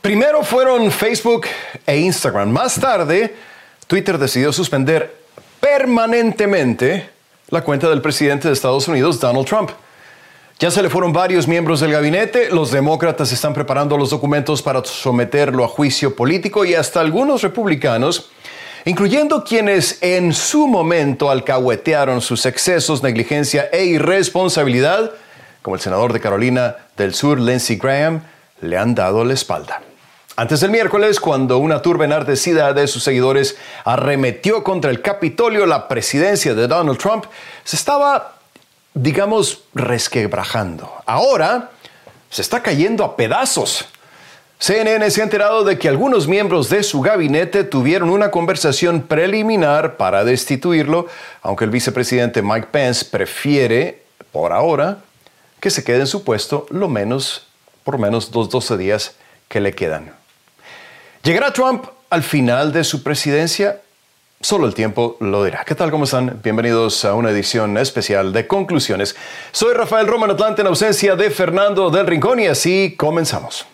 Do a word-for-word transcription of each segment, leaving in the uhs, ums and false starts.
Primero fueron Facebook e Instagram. Más tarde, Twitter decidió suspender permanentemente la cuenta del presidente de Estados Unidos, Donald Trump. Ya se le fueron varios miembros del gabinete, los demócratas están preparando los documentos para someterlo a juicio político y hasta algunos republicanos, incluyendo quienes en su momento alcahuetearon sus excesos, negligencia e irresponsabilidad, como el senador de Carolina del Sur, Lindsey Graham, le han dado la espalda. Antes del miércoles, cuando una turba enardecida de sus seguidores arremetió contra el Capitolio, la presidencia de Donald Trump se estaba, digamos, resquebrajando. Ahora se está cayendo a pedazos. C N N se ha enterado de que algunos miembros de su gabinete tuvieron una conversación preliminar para destituirlo, aunque el vicepresidente Mike Pence prefiere, por ahora, que se quede en su puesto lo menos, por lo menos los doce días que le quedan. ¿Llegará Trump al final de su presidencia? Solo el tiempo lo dirá. ¿Qué tal? ¿Cómo están? Bienvenidos a una edición especial de Conclusiones. Soy Rafael Roman Atlante en ausencia de Fernando del Rincón y así comenzamos.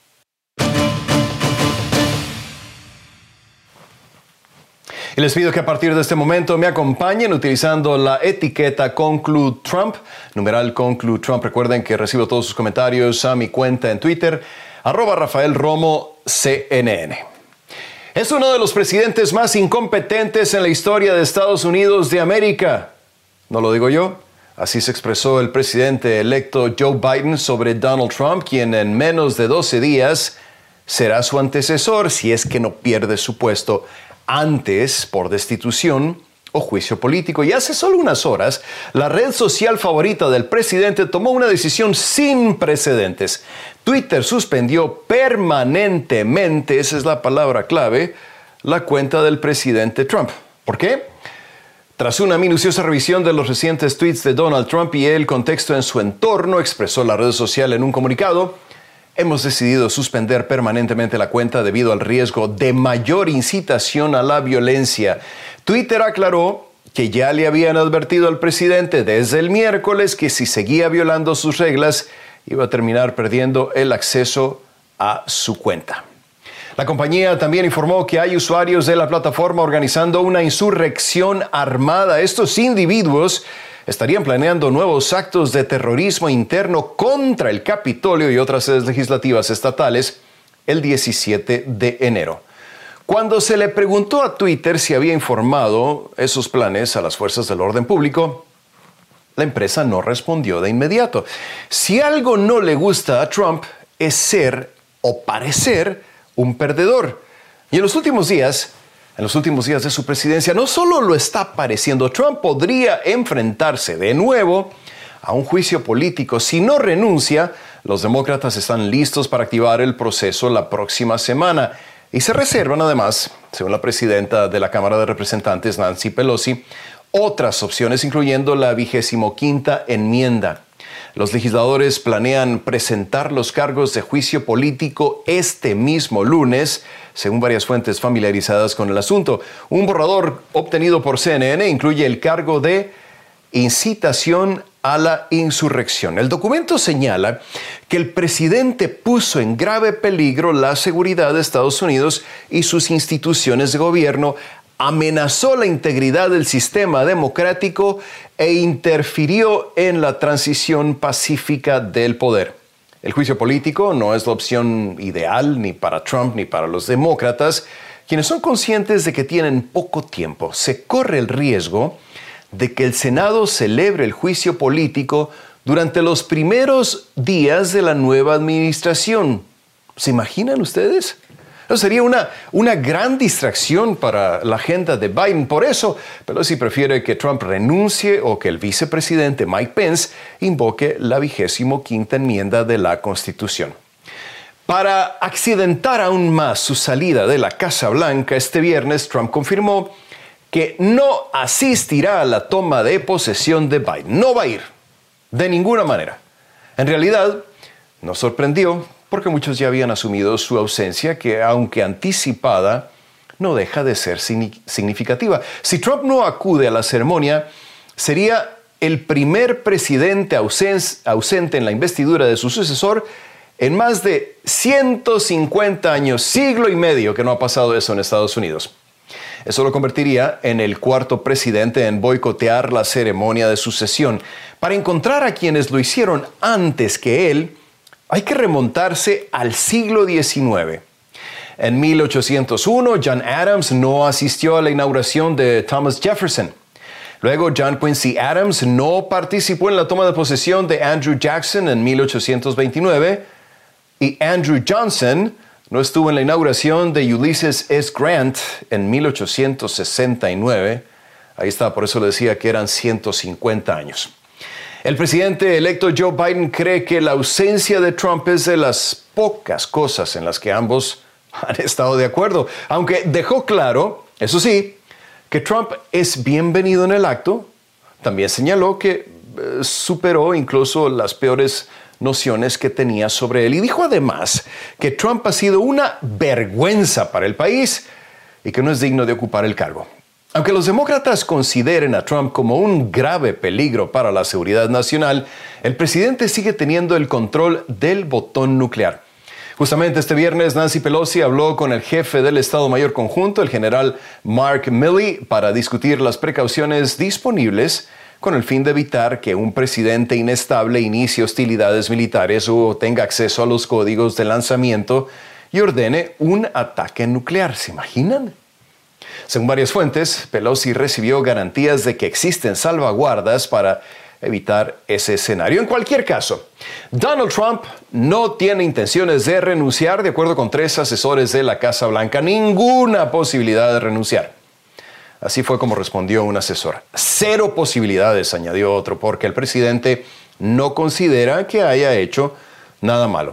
Y les pido que a partir de este momento me acompañen utilizando la etiqueta Conclude Trump, numeral Conclude Trump. Recuerden que recibo todos sus comentarios a mi cuenta en Twitter, arroba Rafael Romo C N N. Es uno de los presidentes más incompetentes en la historia de Estados Unidos de América. No lo digo yo. Así se expresó el presidente electo Joe Biden sobre Donald Trump, quien en menos de doce días será su antecesor si es que no pierde su puesto antes por destitución o juicio político. Y hace solo unas horas, la red social favorita del presidente tomó una decisión sin precedentes. Twitter suspendió permanentemente, esa es la palabra clave, la cuenta del presidente Trump. ¿Por qué? Tras una minuciosa revisión de los recientes tweets de Donald Trump y el contexto en su entorno, expresó la red social en un comunicado: hemos decidido suspender permanentemente la cuenta debido al riesgo de mayor incitación a la violencia. Twitter aclaró que ya le habían advertido al presidente desde el miércoles que si seguía violando sus reglas, iba a terminar perdiendo el acceso a su cuenta. La compañía también informó que hay usuarios de la plataforma organizando una insurrección armada. Estos individuos estarían planeando nuevos actos de terrorismo interno contra el Capitolio y otras sedes legislativas estatales el diecisiete de enero. Cuando se le preguntó a Twitter si había informado esos planes a las fuerzas del orden público, la empresa no respondió de inmediato. Si algo no le gusta a Trump es ser o parecer un perdedor. Y en los últimos días, En los últimos días de su presidencia, no solo lo está pareciendo, Trump podría enfrentarse de nuevo a un juicio político. Si no renuncia, los demócratas están listos para activar el proceso la próxima semana. Y se reservan además, según la presidenta de la Cámara de Representantes, Nancy Pelosi, otras opciones, incluyendo la vigésimo quinta enmienda. Los legisladores planean presentar los cargos de juicio político este mismo lunes, según varias fuentes familiarizadas con el asunto. Un borrador obtenido por C N N incluye el cargo de incitación a la insurrección. El documento señala que el presidente puso en grave peligro la seguridad de Estados Unidos y sus instituciones de gobierno, amenazó la integridad del sistema democrático e interfirió en la transición pacífica del poder. El juicio político no es la opción ideal ni para Trump ni para los demócratas, quienes son conscientes de que tienen poco tiempo. Se corre el riesgo de que el Senado celebre el juicio político durante los primeros días de la nueva administración. ¿Se imaginan ustedes? Sería una, una gran distracción para la agenda de Biden. Por eso, Pelosi prefiere que Trump renuncie o que el vicepresidente Mike Pence invoque la vigésimo quinta enmienda de la Constitución. Para accidentar aún más su salida de la Casa Blanca, este viernes Trump confirmó que no asistirá a la toma de posesión de Biden. No va a ir, de ninguna manera. En realidad, nos sorprendió porque muchos ya habían asumido su ausencia, que aunque anticipada, no deja de ser significativa. Si Trump no acude a la ceremonia, sería el primer presidente ausente en la investidura de su sucesor En más de ciento cincuenta años, siglo y medio que no ha pasado eso en Estados Unidos. Eso lo convertiría en el cuarto presidente en boicotear la ceremonia de sucesión. Para encontrar a quienes lo hicieron antes que él, hay que remontarse al siglo diecinueve. En mil ochocientos uno, John Adams no asistió a la inauguración de Thomas Jefferson. Luego, John Quincy Adams no participó en la toma de posesión de Andrew Jackson en mil ochocientos veintinueve. Y Andrew Johnson no estuvo en la inauguración de Ulysses S. Grant en mil ochocientos sesenta y nueve. Ahí está, por eso le decía que eran ciento cincuenta años. El presidente electo Joe Biden cree que la ausencia de Trump es de las pocas cosas en las que ambos han estado de acuerdo, aunque dejó claro, eso sí, que Trump es bienvenido en el acto. También señaló que eh, superó incluso las peores nociones que tenía sobre él y dijo además que Trump ha sido una vergüenza para el país y que no es digno de ocupar el cargo. Aunque los demócratas consideren a Trump como un grave peligro para la seguridad nacional, el presidente sigue teniendo el control del botón nuclear. Justamente este viernes, Nancy Pelosi habló con el jefe del Estado Mayor Conjunto, el general Mark Milley, para discutir las precauciones disponibles con el fin de evitar que un presidente inestable inicie hostilidades militares o tenga acceso a los códigos de lanzamiento y ordene un ataque nuclear. ¿Se imaginan? Según varias fuentes, Pelosi recibió garantías de que existen salvaguardas para evitar ese escenario. En cualquier caso, Donald Trump no tiene intenciones de renunciar, de acuerdo con tres asesores de la Casa Blanca. Ninguna posibilidad de renunciar. Así fue como respondió un asesor. Cero posibilidades, añadió otro, porque el presidente no considera que haya hecho nada malo.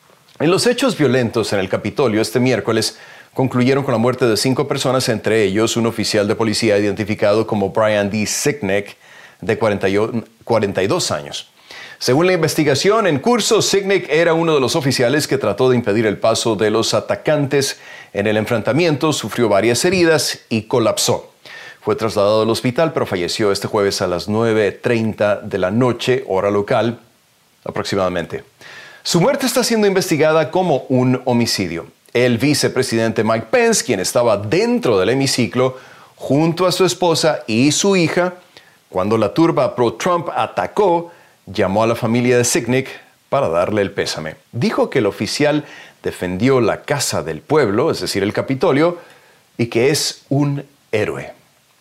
En los hechos violentos en el Capitolio este miércoles concluyeron con la muerte de cinco personas, entre ellos un oficial de policía identificado como Brian D. Sicknick, de cuarenta y dos años. Según la investigación en curso, Sicknick era uno de los oficiales que trató de impedir el paso de los atacantes. En el enfrentamiento sufrió varias heridas y colapsó. Fue trasladado al hospital, pero falleció este jueves a las nueve treinta de la noche, hora local, aproximadamente. Su muerte está siendo investigada como un homicidio. El vicepresidente Mike Pence, quien estaba dentro del hemiciclo, junto a su esposa y su hija, cuando la turba pro-Trump atacó, llamó a la familia de Sicknick para darle el pésame. Dijo que el oficial defendió la casa del pueblo, es decir, el Capitolio, y que es un héroe.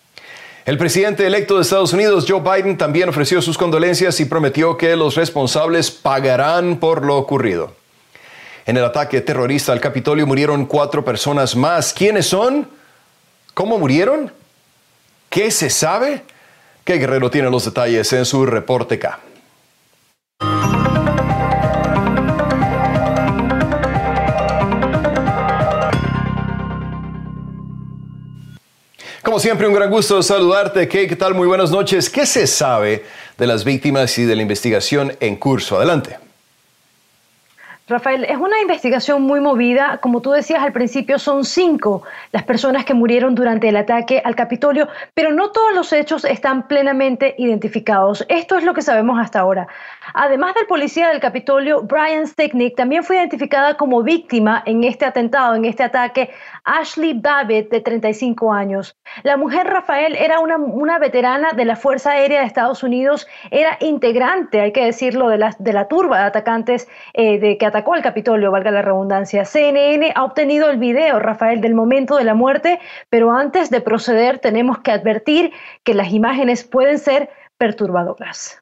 El presidente electo de Estados Unidos, Joe Biden, también ofreció sus condolencias y prometió que los responsables pagarán por lo ocurrido. En el ataque terrorista al Capitolio murieron cuatro personas más. ¿Quiénes son? ¿Cómo murieron? ¿Qué se sabe? Que Guerrero tiene los detalles en su reporte K. Como siempre, un gran gusto saludarte. Kay, ¿qué tal? Muy buenas noches. ¿Qué se sabe de las víctimas y de la investigación en curso? Adelante. Rafael, es una investigación muy movida. Como tú decías al principio, son cinco las personas que murieron durante el ataque al Capitolio, pero no todos los hechos están plenamente identificados. Esto es lo que sabemos hasta ahora. Además del policía del Capitolio, Brian Sicknick, también fue identificada como víctima en este atentado, en este ataque, Ashley Babbitt, de treinta y cinco años. La mujer, Rafael, era una, una veterana de la Fuerza Aérea de Estados Unidos, era integrante, hay que decirlo, de la, de la turba de atacantes eh, de que atacaron al Capitolio, valga la redundancia. C N N ha obtenido el video, Rafael, del momento de la muerte, pero antes de proceder tenemos que advertir que las imágenes pueden ser perturbadoras.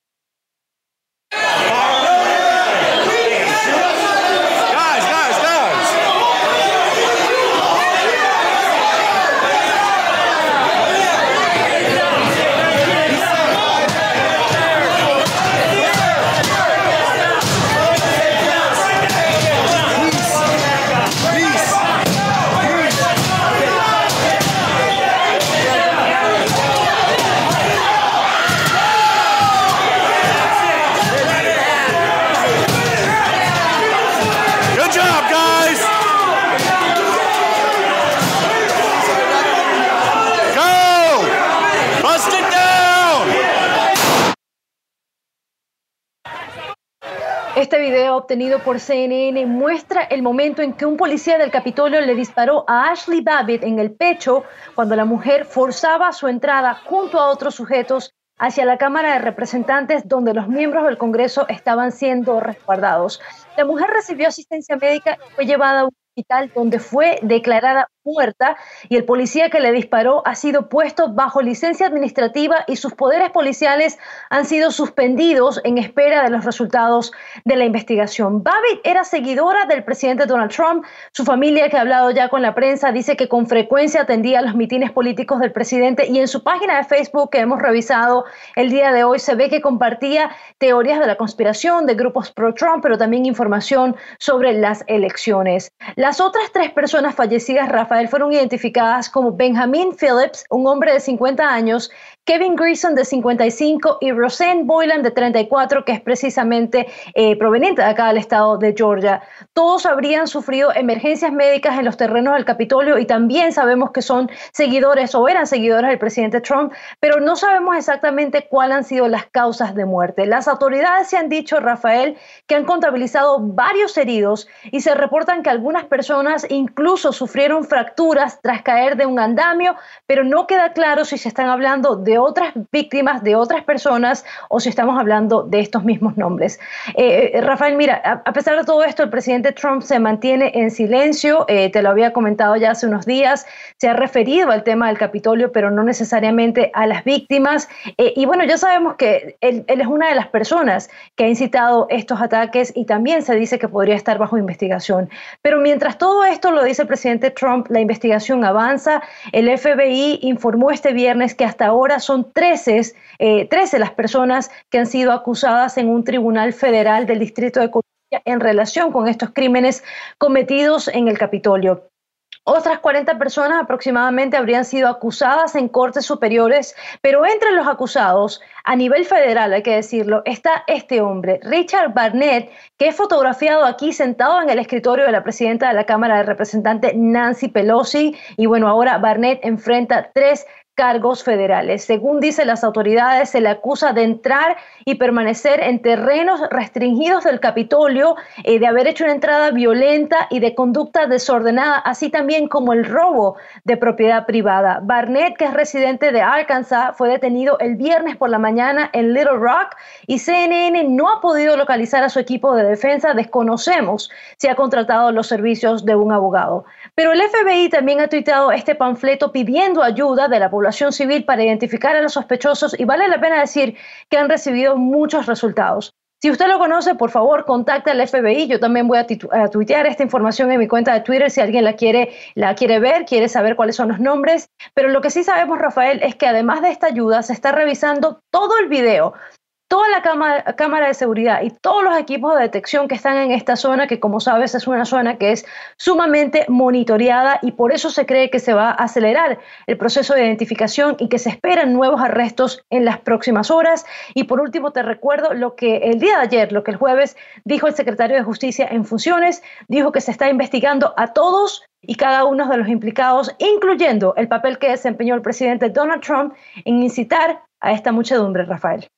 Este video obtenido por C N N muestra el momento en que un policía del Capitolio le disparó a Ashley Babbitt en el pecho cuando la mujer forzaba su entrada junto a otros sujetos hacia la Cámara de Representantes, donde los miembros del Congreso estaban siendo resguardados. La mujer recibió asistencia médica y fue llevada a un hospital donde fue declarada muerta, y el policía que le disparó ha sido puesto bajo licencia administrativa y sus poderes policiales han sido suspendidos en espera de los resultados de la investigación. Babbitt era seguidora del presidente Donald Trump. Su familia, que ha hablado ya con la prensa, dice que con frecuencia atendía a los mitines políticos del presidente, y en su página de Facebook, que hemos revisado el día de hoy, se ve que compartía teorías de la conspiración de grupos pro-Trump, pero también información sobre las elecciones. Las otras tres personas fallecidas, Rafael, fueron identificadas como Benjamin Phillips, un hombre de cincuenta años, Kevin Greason, de cincuenta y cinco, y Roseanne Boylan, de treinta y cuatro, que es precisamente eh, proveniente de acá del estado de Georgia. Todos habrían sufrido emergencias médicas en los terrenos del Capitolio, y también sabemos que son seguidores o eran seguidores del presidente Trump, pero no sabemos exactamente cuáles han sido las causas de muerte. Las autoridades se han dicho, Rafael, que han contabilizado varios heridos, y se reportan que algunas personas incluso sufrieron fracturas tras caer de un andamio, pero no queda claro si se están hablando de otras víctimas, de otras personas, o si estamos hablando de estos mismos nombres. Eh, Rafael, mira, a, a pesar de todo esto, el presidente Trump se mantiene en silencio. Eh, te lo había comentado ya hace unos días, se ha referido al tema del Capitolio, pero no necesariamente a las víctimas. Eh, y bueno, ya sabemos que él, él es una de las personas que ha incitado estos ataques, y también se dice que podría estar bajo investigación. Pero mientras todo esto lo dice el presidente Trump, la investigación avanza. El F B I informó este viernes que hasta ahora son trece, eh, trece las personas que han sido acusadas en un tribunal federal del Distrito de Columbia en relación con estos crímenes cometidos en el Capitolio. Otras cuarenta personas aproximadamente habrían sido acusadas en cortes superiores, pero entre los acusados, a nivel federal, hay que decirlo, está este hombre, Richard Barnett, que es fotografiado aquí sentado en el escritorio de la presidenta de la Cámara de Representantes, Nancy Pelosi, y bueno, ahora Barnett enfrenta tres cargos federales. Según dicen las autoridades, se le acusa de entrar y permanecer en terrenos restringidos del Capitolio, eh, de haber hecho una entrada violenta y de conducta desordenada, así también como el robo de propiedad privada. Barnett, que es residente de Arkansas, fue detenido el viernes por la mañana en Little Rock, y C N N no ha podido localizar a su equipo de defensa. Desconocemos si ha contratado los servicios de un abogado. Pero el F B I también ha tuiteado este panfleto pidiendo ayuda de la población civil para identificar a los sospechosos, y vale la pena decir que han recibido muchos resultados. Si usted lo conoce, por favor, contacte al F B I. Yo también voy a, a tuitear esta información en mi cuenta de Twitter si alguien la quiere, la quiere ver, quiere saber cuáles son los nombres. Pero lo que sí sabemos, Rafael, es que además de esta ayuda, se está revisando todo el video, toda la cámara, cámara de seguridad y todos los equipos de detección que están en esta zona, que como sabes es una zona que es sumamente monitoreada, y por eso se cree que se va a acelerar el proceso de identificación y que se esperan nuevos arrestos en las próximas horas. Y por último, te recuerdo lo que el día de ayer, lo que el jueves dijo el secretario de Justicia en funciones. Dijo que se está investigando a todos y cada uno de los implicados, incluyendo el papel que desempeñó el presidente Donald Trump en incitar a esta muchedumbre, Rafael.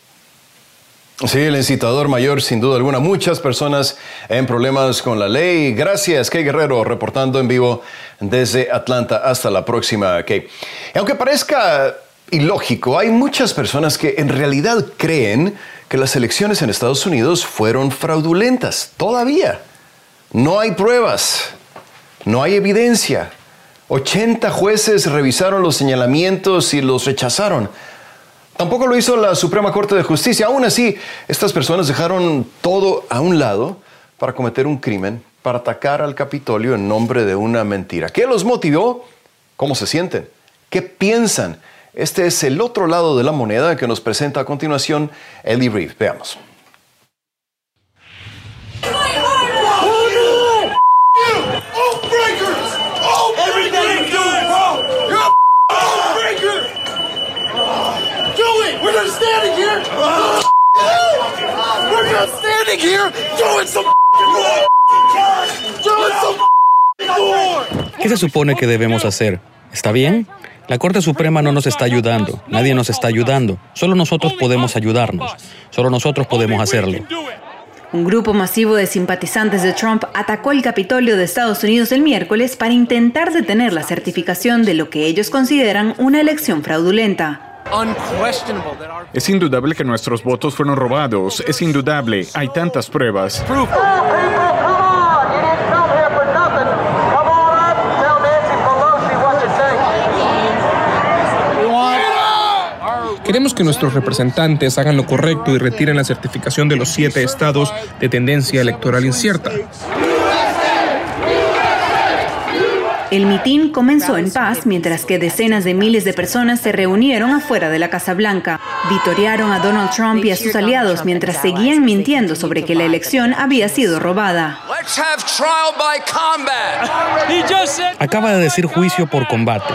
Sí, el incitador mayor, sin duda alguna. Muchas personas en problemas con la ley. Gracias, Kay Guerrero, reportando en vivo desde Atlanta. Hasta la próxima, Kay. Aunque parezca ilógico, hay muchas personas que en realidad creen que las elecciones en Estados Unidos fueron fraudulentas. Todavía. No hay pruebas. No hay evidencia. ochenta jueces revisaron los señalamientos y los rechazaron. Tampoco lo hizo la Suprema Corte de Justicia. Aún así, estas personas dejaron todo a un lado para cometer un crimen, para atacar al Capitolio en nombre de una mentira. ¿Qué los motivó? ¿Cómo se sienten? ¿Qué piensan? Este es el otro lado de la moneda que nos presenta a continuación Ellie Reeve. Veamos. ¿Qué se supone que debemos hacer? ¿Está bien? La Corte Suprema no nos está ayudando. Nadie nos está ayudando. Solo nosotros podemos ayudarnos. Solo nosotros podemos hacerlo. Un grupo masivo de simpatizantes de Trump atacó el Capitolio de Estados Unidos el miércoles para intentar detener la certificación de lo que ellos consideran una elección fraudulenta. Es indudable que nuestros votos fueron robados. Es indudable. Hay tantas pruebas. Queremos que nuestros representantes hagan lo correcto y retiren la certificación de los siete estados de tendencia electoral incierta. El mitin comenzó en paz mientras que decenas de miles de personas se reunieron afuera de la Casa Blanca. Vitorearon a Donald Trump y a sus aliados mientras seguían mintiendo sobre que la elección había sido robada. Acaba de decir juicio por combate.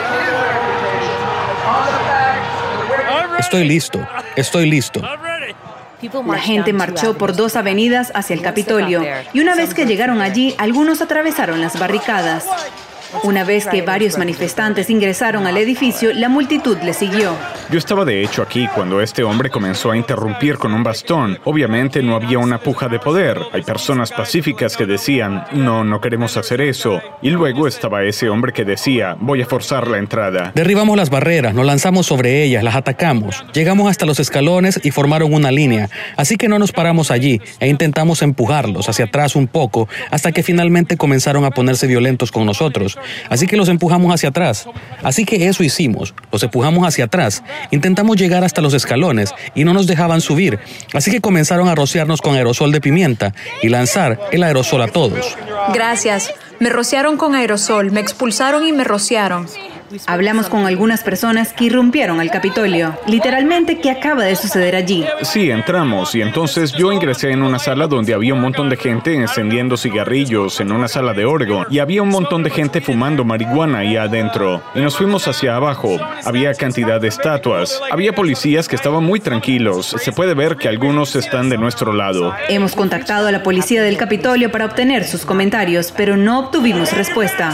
Estoy listo, estoy listo. La gente marchó por dos avenidas hacia el Capitolio y una vez que llegaron allí, algunos atravesaron las barricadas. Una vez que varios manifestantes ingresaron al edificio, la multitud le siguió. Yo estaba de hecho aquí cuando este hombre comenzó a interrumpir con un bastón. Obviamente no había una puja de poder. Hay personas pacíficas que decían, no, no queremos hacer eso. Y luego estaba ese hombre que decía, voy a forzar la entrada. Derribamos las barreras, nos lanzamos sobre ellas, las atacamos. Llegamos hasta los escalones y formaron una línea. Así que no nos paramos allí e intentamos empujarlos hacia atrás un poco hasta que finalmente comenzaron a ponerse violentos con nosotros. Así que los empujamos hacia atrás. Así que eso hicimos. Los empujamos hacia atrás. Intentamos llegar hasta los escalones y no nos dejaban subir. Así que comenzaron a rociarnos con aerosol de pimienta y lanzar el aerosol a todos. Gracias. Me rociaron con aerosol, me expulsaron y me rociaron. Hablamos con algunas personas que irrumpieron al Capitolio. Literalmente, ¿qué acaba de suceder allí? Sí, entramos y entonces yo ingresé en una sala donde había un montón de gente encendiendo cigarrillos en una sala de Oregon y había un montón de gente fumando marihuana ahí adentro. Y nos fuimos hacia abajo. Había cantidad de estatuas. Había policías que estaban muy tranquilos. Se puede ver que algunos están de nuestro lado. Hemos contactado a la policía del Capitolio para obtener sus comentarios, pero no obtuvimos respuesta.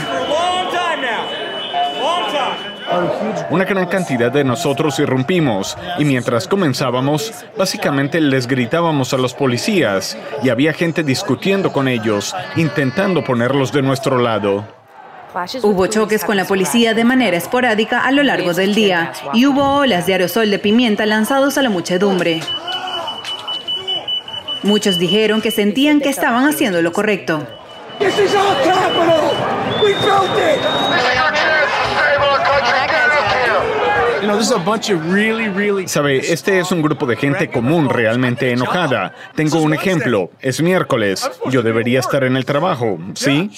Una gran cantidad de nosotros irrumpimos y mientras comenzábamos, básicamente les gritábamos a los policías y había gente discutiendo con ellos, intentando ponerlos de nuestro lado. Hubo choques con la policía de manera esporádica a lo largo del día y hubo olas de aerosol de pimienta lanzados a la muchedumbre. Muchos dijeron que sentían que estaban haciendo lo correcto. Sabe, este es un grupo de gente común realmente enojada. Tengo un ejemplo. Es miércoles. Yo debería estar en el trabajo, ¿sí?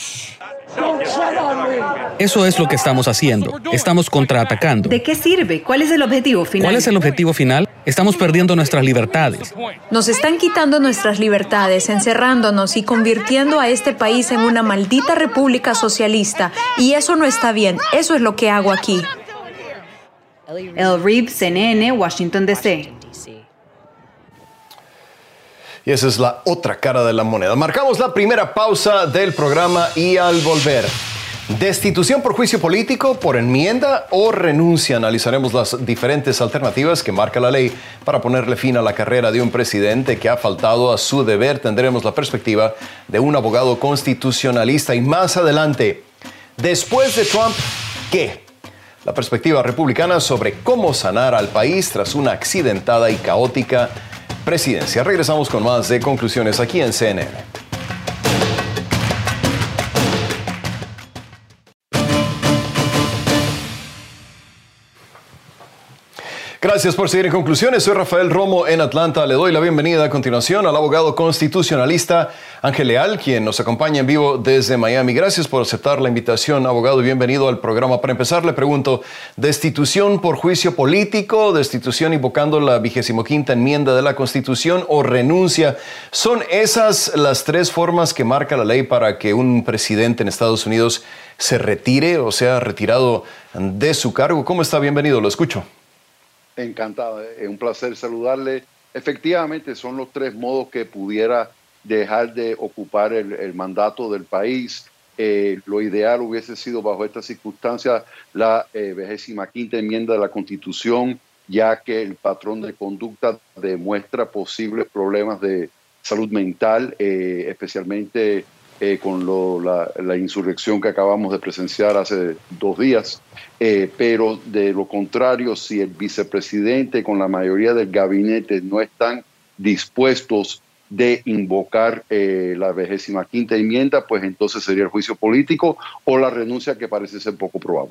Eso es lo que estamos haciendo. Estamos contraatacando. ¿De qué sirve? ¿Cuál es el objetivo final? ¿Cuál es el objetivo final? Estamos perdiendo nuestras libertades. Nos están quitando nuestras libertades, encerrándonos y convirtiendo a este país en una maldita república socialista. Y eso no está bien. Eso es lo que hago aquí. El Reeb, C N N, Washington, D C Y esa es la otra cara de la moneda. Marcamos la primera pausa del programa y al volver, destitución por juicio político, por enmienda o renuncia. Analizaremos las diferentes alternativas que marca la ley para ponerle fin a la carrera de un presidente que ha faltado a su deber. Tendremos la perspectiva de un abogado constitucionalista y más adelante, después de Trump, ¿qué? La perspectiva republicana sobre cómo sanar al país tras una accidentada y caótica presidencia. Regresamos con más de conclusiones aquí en C N N. Gracias por seguir en Conclusiones. Soy Rafael Romo en Atlanta. Le doy la bienvenida a continuación al abogado constitucionalista Ángel Leal, quien nos acompaña en vivo desde Miami. Gracias por aceptar la invitación, abogado, y bienvenido al programa. Para empezar, le pregunto, ¿destitución por juicio político, destitución invocando la vigésimo quinta enmienda de la Constitución o renuncia? ¿Son esas las tres formas que marca la ley para que un presidente en Estados Unidos se retire o sea retirado de su cargo? ¿Cómo está? Bienvenido, lo escucho. Encantado, es un placer saludarle. Efectivamente, son los tres modos que pudiera dejar de ocupar el, el mandato del país. Eh, lo ideal hubiese sido, bajo estas circunstancias, la vigésima quinta enmienda de la Constitución, ya que el patrón de conducta demuestra posibles problemas de salud mental, eh, especialmente eh, con lo, la, la insurrección que acabamos de presenciar hace dos días. Eh, pero de lo contrario, si el vicepresidente con la mayoría del gabinete no están dispuestos de invocar eh, la vigésima quinta enmienda, pues entonces sería el juicio político o la renuncia, que parece ser poco probable.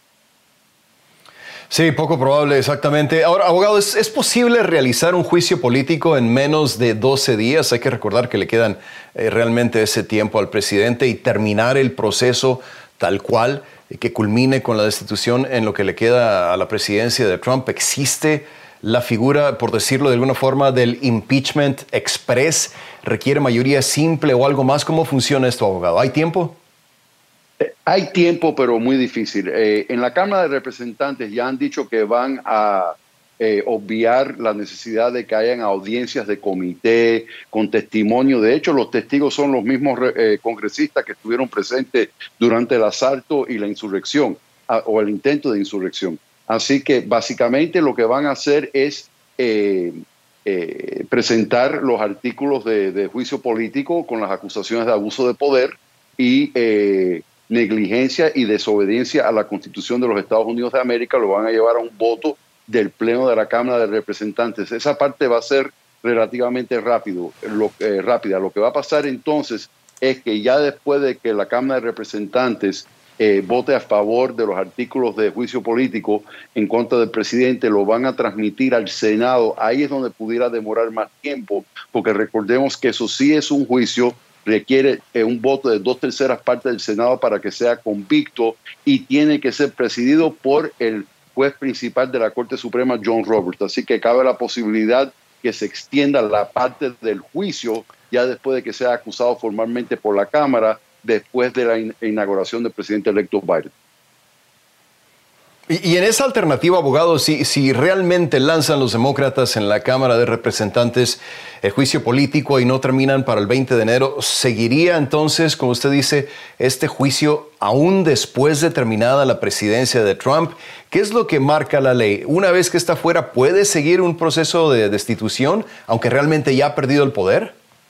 Sí, poco probable, exactamente. Ahora, abogado, ¿es, ¿es posible realizar un juicio político en menos de doce días? Hay que recordar que le quedan eh, realmente ese tiempo al presidente y terminar el proceso tal cual, y que culmine con la destitución en lo que le queda a la presidencia de Trump. ¿Existe la figura, por decirlo de alguna forma, del impeachment express? ¿Requiere mayoría simple o algo más? ¿Cómo funciona esto, abogado? ¿Hay tiempo? Eh, hay tiempo, pero muy difícil. Eh, en la Cámara de Representantes ya han dicho que van a eh, obviar la necesidad de que hayan audiencias de comité con testimonio. De hecho, los testigos son los mismos eh, congresistas que estuvieron presentes durante el asalto y la insurrección, a, o el intento de insurrección. Así que básicamente lo que van a hacer es eh, eh, presentar los artículos de, de juicio político con las acusaciones de abuso de poder y eh, negligencia y desobediencia a la Constitución de los Estados Unidos de América. Lo van a llevar a un voto del Pleno de la Cámara de Representantes. Esa parte va a ser relativamente rápido, lo, eh, rápida. Lo que va a pasar entonces es que ya después de que la Cámara de Representantes eh, vote a favor de los artículos de juicio político en contra del presidente, lo van a transmitir al Senado. Ahí es donde pudiera demorar más tiempo, porque recordemos que eso sí es un juicio, requiere eh, un voto de dos terceras partes del Senado para que sea convicto y tiene que ser presidido por el juez principal de la Corte Suprema, John Roberts. Así que cabe la posibilidad que se extienda la parte del juicio ya después de que sea acusado formalmente por la Cámara, después de la in- inauguración del presidente electo Biden. Y, y en esa alternativa, abogado, si, si realmente lanzan los demócratas en la Cámara de Representantes el juicio político y no terminan para el veinte de enero, ¿seguiría entonces, como usted dice, este juicio aún después de terminada la presidencia de Trump? ¿Qué es lo que marca la ley? Una vez que está fuera, ¿puede seguir un proceso de destitución, aunque realmente ya ha perdido el poder?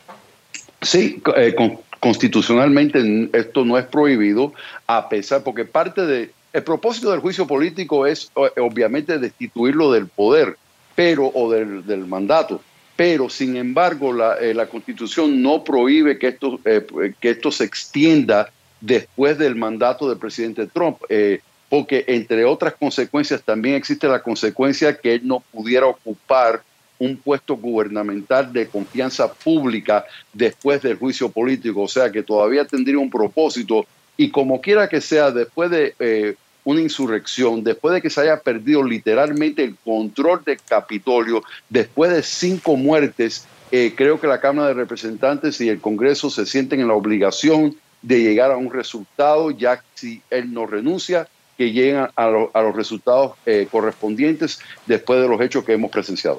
Sí, eh, con, constitucionalmente esto no es prohibido, a pesar, porque parte de... El propósito del juicio político es obviamente destituirlo del poder, pero o del, del mandato. Pero, sin embargo, la, eh, la Constitución no prohíbe que esto, eh, que esto se extienda después del mandato del presidente Trump, eh, porque entre otras consecuencias también existe la consecuencia que él no pudiera ocupar un puesto gubernamental de confianza pública después del juicio político. O sea, que todavía tendría un propósito, y como quiera que sea, después de eh, una insurrección, después de que se haya perdido literalmente el control del Capitolio, después de cinco muertes, eh, creo que la Cámara de Representantes y el Congreso se sienten en la obligación de llegar a un resultado, ya si él no renuncia, que lleguen a, a, lo, a los resultados eh, correspondientes después de los hechos que hemos presenciado.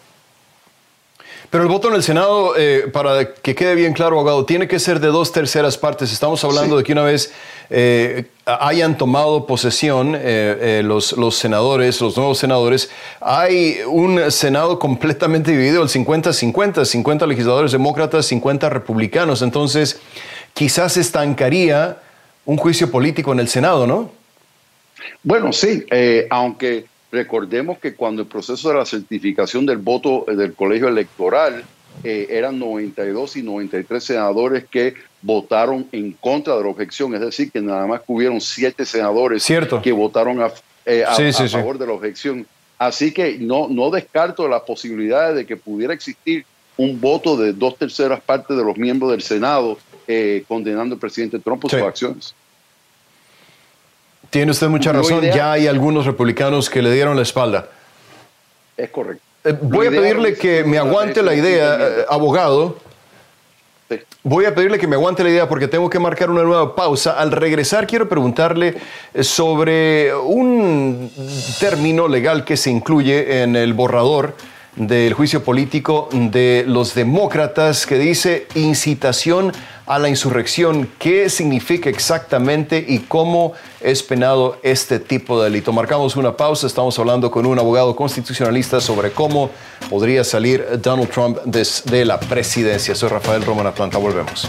Pero el voto en el Senado, eh, para que quede bien claro, abogado, tiene que ser de dos terceras partes. Estamos hablando sí. de que una vez eh, hayan tomado posesión eh, eh, los, los senadores, los nuevos senadores, hay un Senado completamente dividido, el cincuenta cincuenta, cincuenta legisladores demócratas, cincuenta republicanos. Entonces, quizás estancaría un juicio político en el Senado, ¿no? Bueno, sí, eh, aunque... Recordemos que cuando el proceso de la certificación del voto del colegio electoral eh, eran noventa y dos y noventa y tres senadores que votaron en contra de la objeción, es decir, que nada más hubieron siete senadores Cierto. que votaron a, eh, a, sí, sí, a favor sí. de la objeción. Así que no, no descarto las posibilidades de que pudiera existir un voto de dos terceras partes de los miembros del Senado eh, condenando al presidente Trump por sí. sus acciones. Tiene usted mucha razón, ya hay algunos republicanos que le dieron la espalda. Es correcto. Eh, voy a pedirle que me aguante la idea, eh, abogado. Sí. Voy a pedirle que me aguante la idea porque tengo que marcar una nueva pausa. Al regresar quiero preguntarle sobre un término legal que se incluye en el borrador del juicio político de los demócratas que dice incitación a la insurrección. ¿Qué significa exactamente y cómo es penado este tipo de delito? Marcamos una pausa, estamos hablando con un abogado constitucionalista sobre cómo podría salir Donald Trump de la presidencia. Soy Rafael Román Atlanta, volvemos.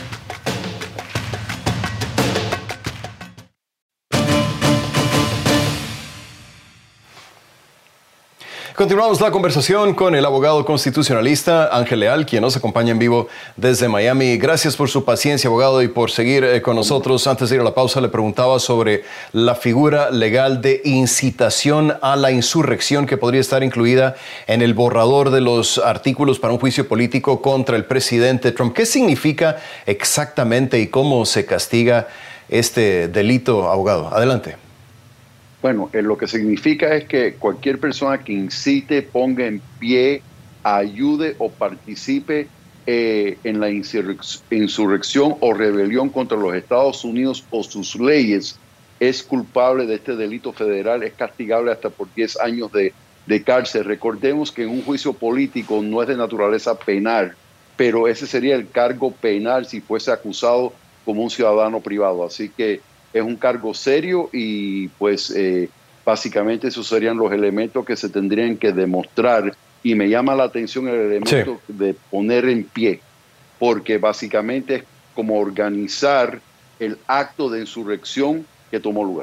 Continuamos la conversación con el abogado constitucionalista Ángel Leal, quien nos acompaña en vivo desde Miami. Gracias por su paciencia, abogado, y por seguir eh, con nosotros. Antes de ir a la pausa, le preguntaba sobre la figura legal de incitación a la insurrección que podría estar incluida en el borrador de los artículos para un juicio político contra el presidente Trump. ¿Qué significa exactamente y cómo se castiga este delito, abogado? Adelante. Bueno, eh, lo que significa es que cualquier persona que incite, ponga en pie, ayude o participe eh, en la insurrec- insurrección o rebelión contra los Estados Unidos o sus leyes es culpable de este delito federal, es castigable hasta por diez años de, de cárcel. Recordemos que en un juicio político no es de naturaleza penal, pero ese sería el cargo penal si fuese acusado como un ciudadano privado. Así que es un cargo serio y pues eh, básicamente esos serían los elementos que se tendrían que demostrar, y me llama la atención el elemento sí. de poner en pie, porque básicamente es como organizar el acto de insurrección que tomó lugar.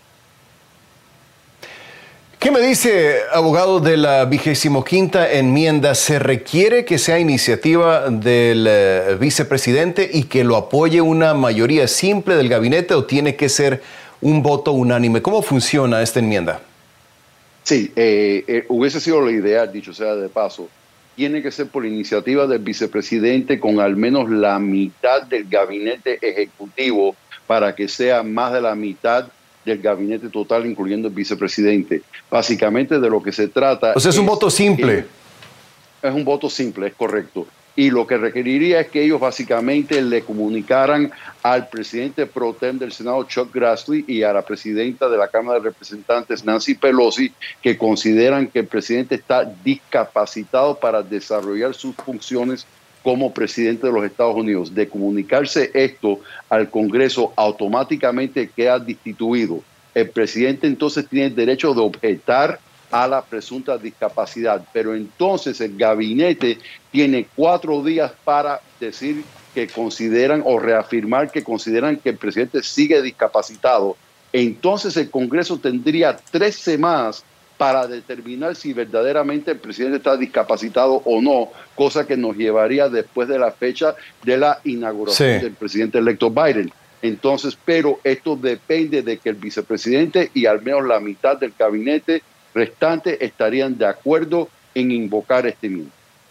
¿Qué me dice, abogado, de la vigésimo quinta enmienda? ¿Se requiere que sea iniciativa del uh, vicepresidente y que lo apoye una mayoría simple del gabinete, o tiene que ser un voto unánime? ¿Cómo funciona esta enmienda? Sí, eh, eh, hubiese sido lo ideal, dicho sea de paso. Tiene que ser por iniciativa del vicepresidente con al menos la mitad del gabinete ejecutivo para que sea más de la mitad del gabinete total, incluyendo el vicepresidente. Básicamente de lo que se trata... O sea, es un voto simple. Es un voto simple, es correcto. Y lo que requeriría es que ellos básicamente le comunicaran al presidente pro tem del Senado, Chuck Grassley, y a la presidenta de la Cámara de Representantes, Nancy Pelosi, que consideran que el presidente está discapacitado para desarrollar sus funciones como presidente de los Estados Unidos. De comunicarse esto al Congreso, automáticamente queda destituido. El presidente entonces tiene el derecho de objetar a la presunta discapacidad, pero entonces el gabinete tiene cuatro días para decir que consideran o reafirmar que consideran que el presidente sigue discapacitado. Entonces el Congreso tendría tres semanas para determinar si verdaderamente el presidente está discapacitado o no, cosa que nos llevaría después de la fecha de la inauguración sí. del presidente electo Biden. Entonces, pero esto depende de que el vicepresidente y al menos la mitad del gabinete restante estarían de acuerdo en invocar este mismo.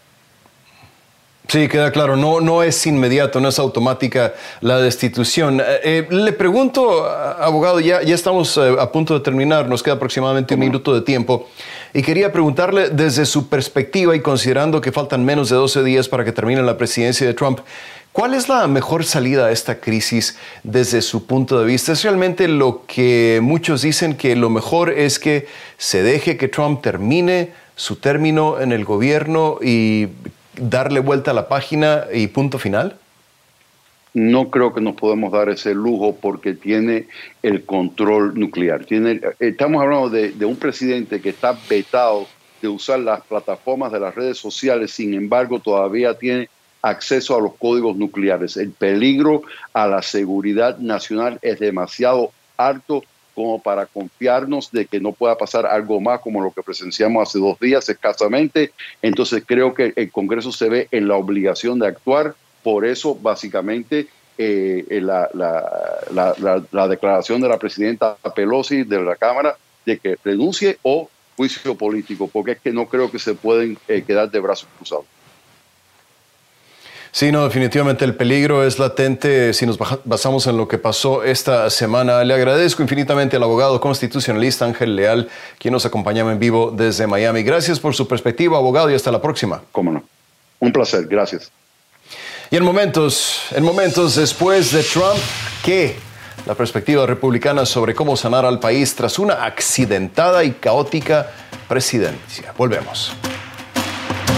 Sí, queda claro, no, no es inmediato, no es automática la destitución. Eh, le pregunto, abogado, ya, ya estamos eh, a punto de terminar, nos queda aproximadamente un minuto de tiempo, y quería preguntarle desde su perspectiva y considerando que faltan menos de doce días para que termine la presidencia de Trump, ¿cuál es la mejor salida a esta crisis desde su punto de vista? ¿Es realmente lo que muchos dicen, que lo mejor es que se deje que Trump termine su término en el gobierno y darle vuelta a la página y punto final? No creo que nos podemos dar ese lujo porque tiene el control nuclear. Tiene, estamos hablando de, de un presidente que está vetado de usar las plataformas de las redes sociales, sin embargo todavía tiene acceso a los códigos nucleares. El peligro a la seguridad nacional es demasiado alto como para confiarnos de que no pueda pasar algo más como lo que presenciamos hace dos días escasamente. Entonces creo que el Congreso se ve en la obligación de actuar. Por eso, básicamente, eh, la, la, la, la, la declaración de la presidenta Pelosi de la Cámara de que renuncie o juicio político, porque es que no creo que se pueden eh, quedar de brazos cruzados. Sí, no, definitivamente el peligro es latente si nos basamos en lo que pasó esta semana. Le agradezco infinitamente al abogado constitucionalista Ángel Leal, quien nos acompañaba en vivo desde Miami. Gracias por su perspectiva, abogado, y hasta la próxima. Cómo no. Un placer, gracias. Y en momentos, en momentos después de Trump, ¿qué? La perspectiva republicana sobre cómo sanar al país tras una accidentada y caótica presidencia. Volvemos.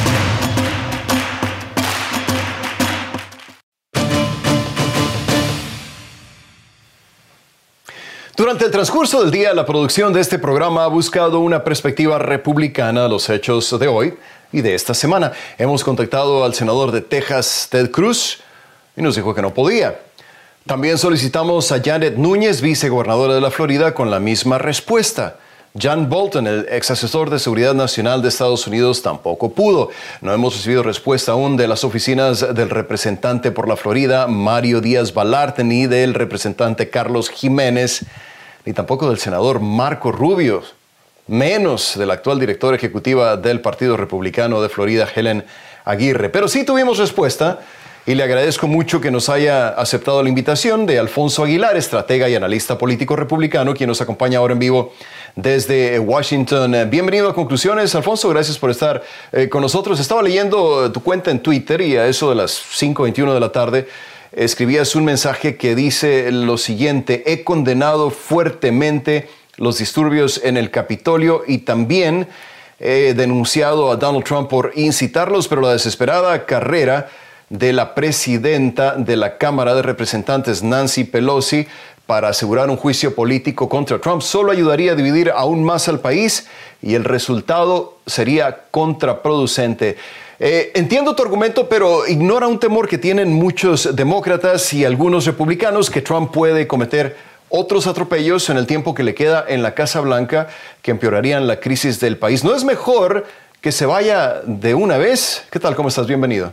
Durante el transcurso del día, la producción de este programa ha buscado una perspectiva republicana de los hechos de hoy y de esta semana. Hemos contactado al senador de Texas, Ted Cruz, y nos dijo que no podía. También solicitamos a Janet Núñez, vicegobernadora de la Florida, con la misma respuesta. John Bolton, el ex asesor de Seguridad Nacional de Estados Unidos, tampoco pudo. No hemos recibido respuesta aún de las oficinas del representante por la Florida, Mario Díaz-Balart, ni del representante Carlos Jiménez, ni tampoco del senador Marco Rubio, menos de la actual directora ejecutiva del Partido Republicano de Florida, Helen Aguirre. Pero sí tuvimos respuesta. Y le agradezco mucho que nos haya aceptado la invitación de Alfonso Aguilar, estratega y analista político republicano, quien nos acompaña ahora en vivo desde Washington. Bienvenido a Conclusiones, Alfonso, gracias por estar eh, con nosotros. Estaba leyendo tu cuenta en Twitter y a eso de las cinco veintiuno de la tarde escribías un mensaje que dice lo siguiente: he condenado fuertemente los disturbios en el Capitolio y también he denunciado a Donald Trump por incitarlos, pero la desesperada carrera de la presidenta de la Cámara de Representantes, Nancy Pelosi, para asegurar un juicio político contra Trump solo ayudaría a dividir aún más al país y el resultado sería contraproducente. Eh, entiendo tu argumento, pero ignora un temor que tienen muchos demócratas y algunos republicanos, que Trump puede cometer otros atropellos en el tiempo que le queda en la Casa Blanca que empeorarían la crisis del país. ¿No es mejor que se vaya de una vez? ¿Qué tal? ¿Cómo estás? Bienvenido.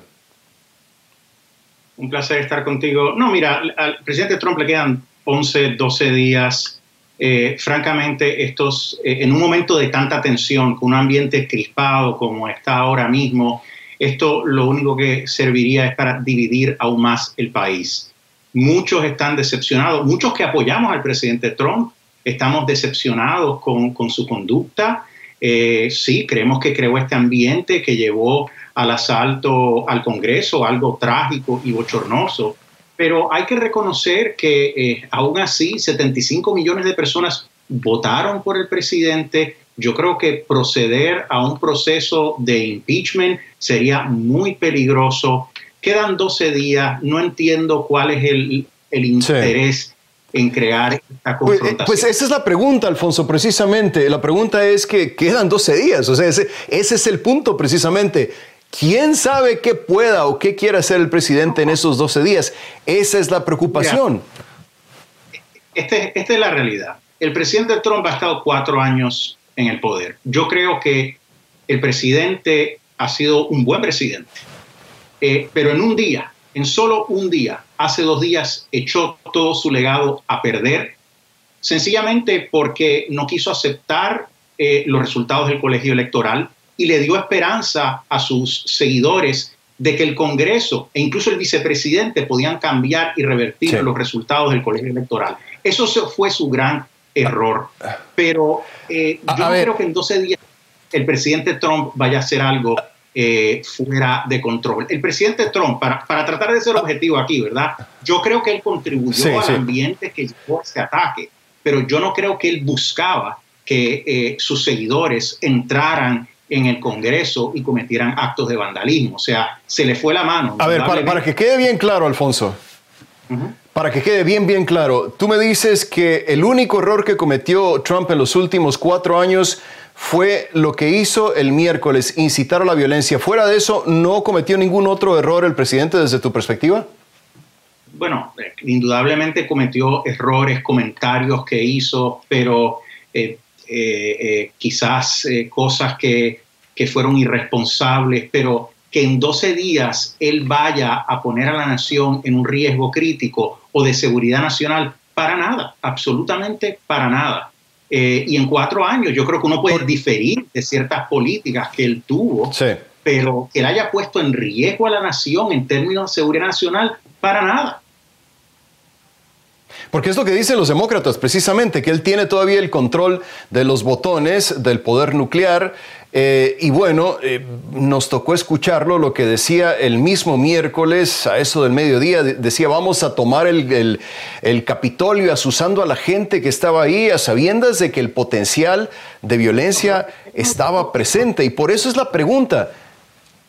Un placer estar contigo. No, mira, al presidente Trump le quedan once, doce días. Eh, francamente, estos, eh, en un momento de tanta tensión, con un ambiente crispado como está ahora mismo, esto lo único que serviría es para dividir aún más el país. Muchos están decepcionados, muchos que apoyamos al presidente Trump, estamos decepcionados con, con su conducta. Eh, sí, creemos que creó este ambiente que llevó al asalto al Congreso, algo trágico y bochornoso. Pero hay que reconocer que eh, aún así setenta y cinco millones de personas votaron por el presidente. Yo creo que proceder a un proceso de impeachment sería muy peligroso. Quedan doce días, no entiendo cuál es el, el interés sí. en crear esta confrontación. Pues, pues esa es la pregunta, Alfonso, precisamente. La pregunta es que quedan doce días. O sea, ese, ese es el punto precisamente. ¿Quién sabe qué pueda o qué quiera hacer el presidente en esos doce días? Esa es la preocupación. Este, esta es la realidad. El presidente Trump ha estado cuatro años en el poder. Yo creo que el presidente ha sido un buen presidente. Eh, pero en un día, en solo un día, hace dos días, echó todo su legado a perder, sencillamente porque no quiso aceptar eh, los resultados del colegio electoral y le dio esperanza a sus seguidores de que el Congreso e incluso el vicepresidente podían cambiar y revertir sí. los resultados del colegio electoral. Eso fue su gran error. Pero eh, yo no creo que en doce días el presidente Trump vaya a hacer algo eh, fuera de control. El presidente Trump, para, para tratar de ser objetivo aquí, ¿verdad? Yo creo que él contribuyó sí, al sí. ambiente que llevó a este ataque, pero yo no creo que él buscaba que eh, sus seguidores entraran en el Congreso y cometieran actos de vandalismo. O sea, se le fue la mano. A ver, para, para que quede bien claro, Alfonso, uh-huh. para que quede bien, bien claro, tú me dices que el único error que cometió Trump en los últimos cuatro años fue lo que hizo el miércoles, incitar a la violencia. Fuera de eso, ¿no cometió ningún otro error el presidente desde tu perspectiva? Bueno, indudablemente cometió errores, comentarios que hizo, pero eh, Eh, eh, quizás eh, cosas que, que fueron irresponsables, pero que en doce días él vaya a poner a la nación en un riesgo crítico o de seguridad nacional, para nada, absolutamente para nada. Eh, y en cuatro años yo creo que uno puede diferir de ciertas políticas que él tuvo, sí. pero que él haya puesto en riesgo a la nación en términos de seguridad nacional, para nada. Porque es lo que dicen los demócratas, precisamente, que él tiene todavía el control de los botones del poder nuclear. Eh, y bueno, eh, nos tocó escucharlo, lo que decía el mismo miércoles, a eso del mediodía, de, decía, vamos a tomar el, el, el Capitolio, asusando a la gente que estaba ahí, a sabiendas de que el potencial de violencia estaba presente. Y por eso es la pregunta,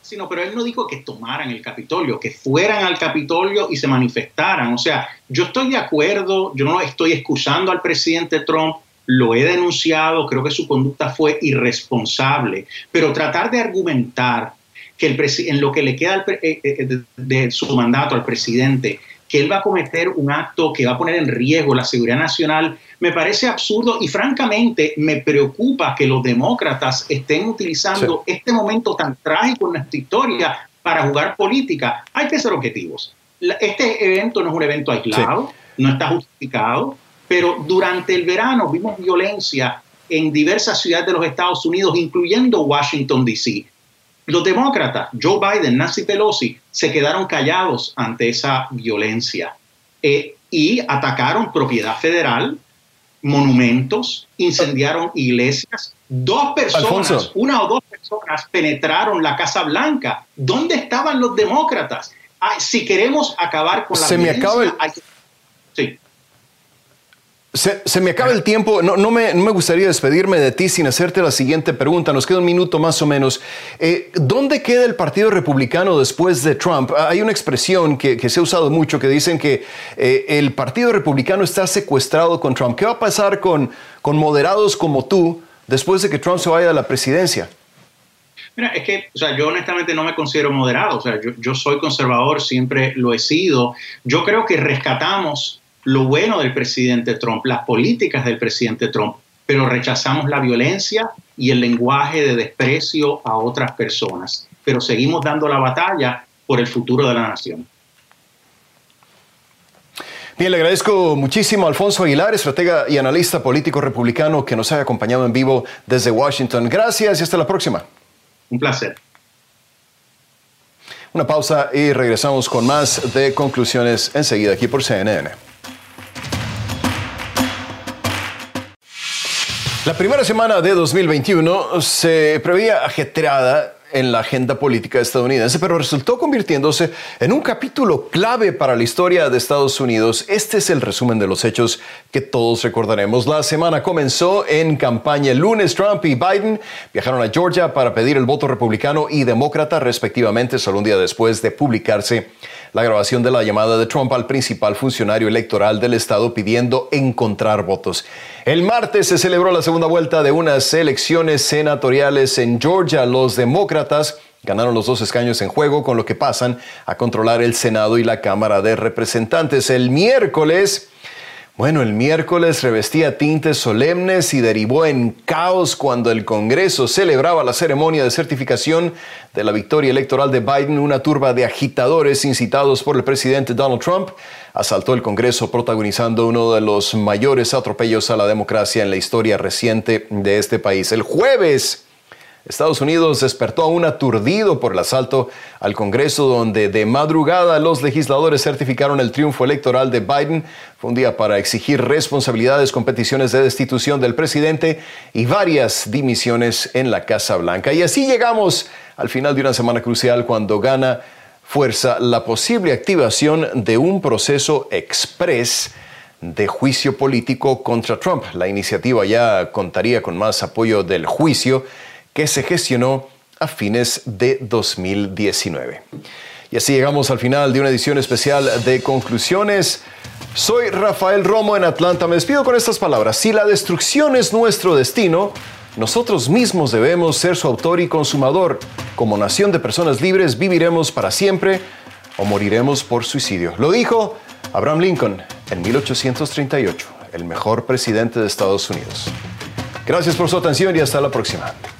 Sí, no, pero él no dijo que tomaran el Capitolio, que fueran al Capitolio y se manifestaran. O sea, yo estoy de acuerdo, yo no estoy excusando al presidente Trump, lo he denunciado, creo que su conducta fue irresponsable, pero tratar de argumentar que el en lo que le queda de, de su mandato al presidente, que él va a cometer un acto que va a poner en riesgo la seguridad nacional, me parece absurdo y francamente me preocupa que los demócratas estén utilizando sí. este momento tan trágico en nuestra historia para jugar política. Hay que ser objetivos. Este evento no es un evento aislado, sí. no está justificado, pero durante el verano vimos violencia en diversas ciudades de los Estados Unidos, incluyendo Washington, D C Los demócratas, Joe Biden, Nancy Pelosi, se quedaron callados ante esa violencia eh, y atacaron propiedad federal, monumentos, incendiaron iglesias. Dos personas, Alfonso. una o dos personas penetraron la Casa Blanca. ¿Dónde estaban los demócratas? Ay, si queremos acabar con la se violencia... Me acaba el... hay que... Sí. Se, se me acaba el tiempo, no, no, me, no me gustaría despedirme de ti sin hacerte la siguiente pregunta, nos queda un minuto más o menos. Eh, ¿Dónde queda el Partido Republicano después de Trump? Hay una expresión que, que se ha usado mucho que dicen que eh, el Partido Republicano está secuestrado con Trump. ¿Qué va a pasar con, con moderados como tú después de que Trump se vaya a la presidencia? Mira, es que, o sea, yo honestamente no me considero moderado, o sea, yo, yo soy conservador, siempre lo he sido. Yo creo que rescatamos lo bueno del presidente Trump, las políticas del presidente Trump, pero rechazamos la violencia y el lenguaje de desprecio a otras personas. Pero seguimos dando la batalla por el futuro de la nación. Bien, le agradezco muchísimo a Alfonso Aguilar, estratega y analista político republicano, que nos haya acompañado en vivo desde Washington. Gracias y hasta la próxima. Un placer. Una pausa y regresamos con más de Conclusiones enseguida aquí por C N N. La primera semana de dos mil veintiuno se preveía ajetreada en la agenda política estadounidense, pero resultó convirtiéndose en un capítulo clave para la historia de Estados Unidos. Este es el resumen de los hechos que todos recordaremos. La semana comenzó en campaña. El lunes, Trump y Biden viajaron a Georgia para pedir el voto republicano y demócrata, respectivamente, solo un día después de publicarse la grabación de la llamada de Trump al principal funcionario electoral del estado pidiendo encontrar votos. El martes se celebró la segunda vuelta de unas elecciones senatoriales en Georgia. Los demócratas ganaron los dos escaños en juego, con lo que pasan a controlar el Senado y la Cámara de Representantes. El miércoles... Bueno, el miércoles revestía tintes solemnes y derivó en caos cuando el Congreso celebraba la ceremonia de certificación de la victoria electoral de Biden. Una turba de agitadores incitados por el presidente Donald Trump asaltó el Congreso, protagonizando uno de los mayores atropellos a la democracia en la historia reciente de este país. El jueves, Estados Unidos despertó aún aturdido por el asalto al Congreso, donde de madrugada los legisladores certificaron el triunfo electoral de Biden. Fue un día para exigir responsabilidades con peticiones de destitución del presidente y varias dimisiones en la Casa Blanca. Y así llegamos al final de una semana crucial, cuando gana fuerza la posible activación de un proceso express de juicio político contra Trump. La iniciativa ya contaría con más apoyo del juicio, que se gestionó a fines de dos mil diecinueve. Y así llegamos al final de una edición especial de Conclusiones. Soy Rafael Romo en Atlanta. Me despido con estas palabras. Si la destrucción es nuestro destino, nosotros mismos debemos ser su autor y consumador. Como nación de personas libres, viviremos para siempre o moriremos por suicidio. Lo dijo Abraham Lincoln en mil ochocientos treinta y ocho, el mejor presidente de Estados Unidos. Gracias por su atención y hasta la próxima.